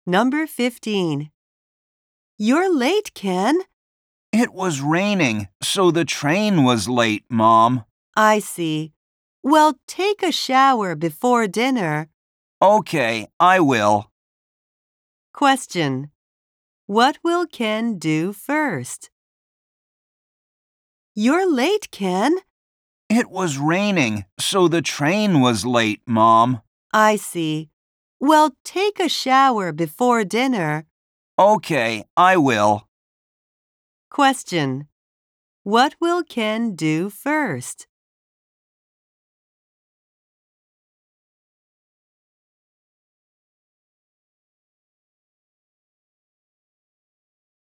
Number 15. You're late, Ken. It was raining, so the train was late, Mom. I see. Well, take a shower before dinner. Okay, I will. Question. What will Ken do first? You're late, Ken. It was raining, so the train was late, Mom. I see. Well, take a shower before dinner. Okay, I will. Question. What will Ken do first?